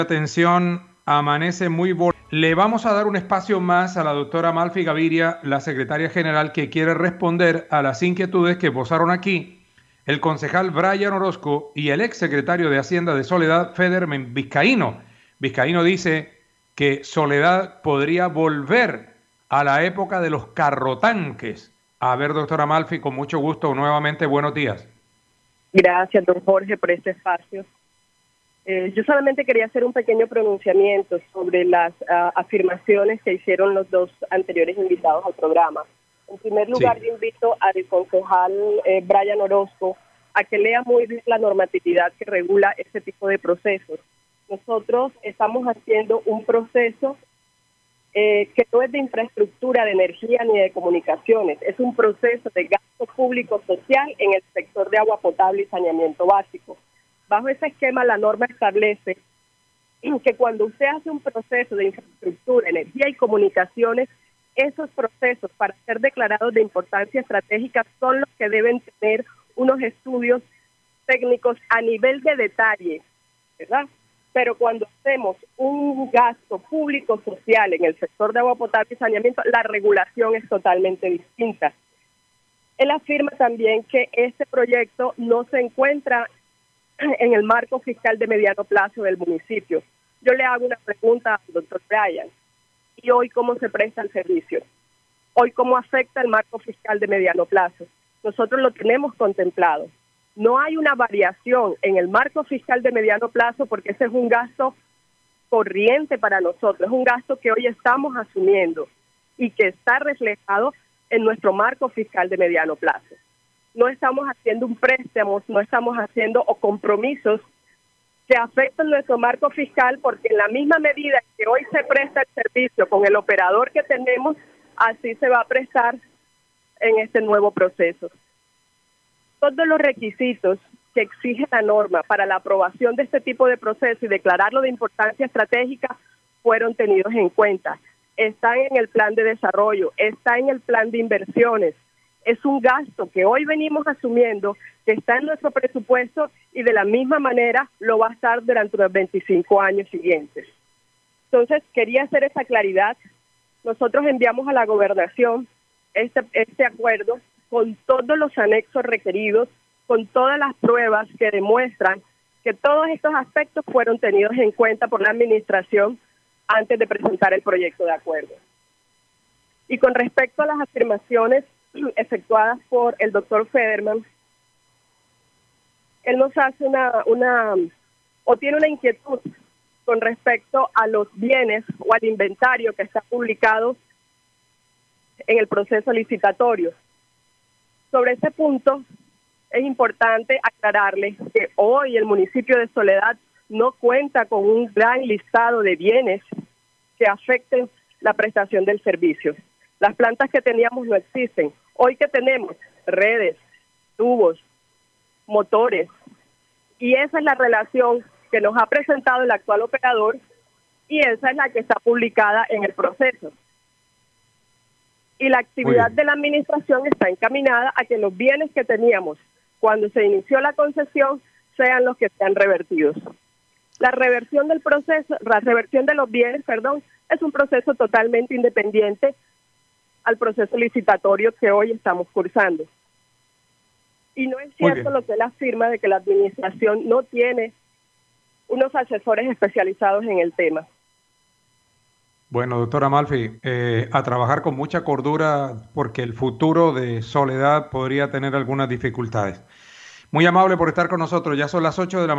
Atención, amanece muy Le vamos a dar un espacio más a la doctora Amalfi Gaviria, la secretaria general, que quiere responder a las inquietudes que posaron aquí el concejal Brian Orozco y el ex secretario de Hacienda de Soledad, Federman Vizcaíno. Vizcaíno dice que Soledad podría volver a la época de los carrotanques. A ver, doctora Amalfi, con mucho gusto, nuevamente buenos días. Gracias, don Jorge, por este espacio. Yo solamente quería hacer un pequeño pronunciamiento sobre las afirmaciones que hicieron los dos anteriores invitados al programa. En primer lugar, sí, yo invito al concejal Brian Orozco a que lea muy bien la normatividad que regula este tipo de procesos. Nosotros estamos haciendo un proceso que no es de infraestructura de energía ni de comunicaciones, es un proceso de gasto público social en el sector de agua potable y saneamiento básico. Bajo ese esquema, la norma establece que cuando usted hace un proceso de infraestructura, energía y comunicaciones, esos procesos para ser declarados de importancia estratégica son los que deben tener unos estudios técnicos a nivel de detalle, ¿verdad? Pero cuando hacemos un gasto público social en el sector de agua potable y saneamiento, la regulación es totalmente distinta. Él afirma también que este proyecto no se encuentra en el marco fiscal de mediano plazo del municipio. Yo le hago una pregunta al doctor Brian. ¿Y hoy cómo se presta el servicio? ¿Hoy cómo afecta el marco fiscal de mediano plazo? Nosotros lo tenemos contemplado. No hay una variación en el marco fiscal de mediano plazo porque ese es un gasto corriente para nosotros, es un gasto que hoy estamos asumiendo y que está reflejado en nuestro marco fiscal de mediano plazo. No estamos haciendo un préstamo, no estamos haciendo compromisos que afectan nuestro marco fiscal porque en la misma medida que hoy se presta el servicio con el operador que tenemos, así se va a prestar en este nuevo proceso. Todos los requisitos que exige la norma para la aprobación de este tipo de proceso y declararlo de importancia estratégica fueron tenidos en cuenta. Están en el plan de desarrollo, está en el plan de inversiones. Es un gasto que hoy venimos asumiendo, que está en nuestro presupuesto y de la misma manera lo va a estar durante los 25 años siguientes. Entonces, quería hacer esa claridad. Nosotros enviamos a la gobernación este acuerdo con todos los anexos requeridos, con todas las pruebas que demuestran que todos estos aspectos fueron tenidos en cuenta por la administración antes de presentar el proyecto de acuerdo. Y con respecto a las afirmaciones efectuadas por el doctor Federman, él nos hace tiene una inquietud con respecto a los bienes o al inventario que está publicado en el proceso licitatorio. Sobre ese punto es importante aclararle que hoy el municipio de Soledad no cuenta con un gran listado de bienes que afecten la prestación del servicio. Las plantas que teníamos no existen. Hoy que tenemos redes, tubos, motores, y esa es la relación que nos ha presentado el actual operador y esa es la que está publicada en el proceso. Y la actividad de la administración está encaminada a que los bienes que teníamos cuando se inició la concesión sean los que sean revertidos. La reversión del proceso, la reversión de los bienes, es un proceso totalmente independiente al proceso licitatorio que hoy estamos cursando. Y no es cierto lo que él afirma de que la administración no tiene unos asesores especializados en el tema. Bueno, doctora Amalfi, a trabajar con mucha cordura porque el futuro de Soledad podría tener algunas dificultades. Muy amable por estar con nosotros, ya son las 8 de la mañana.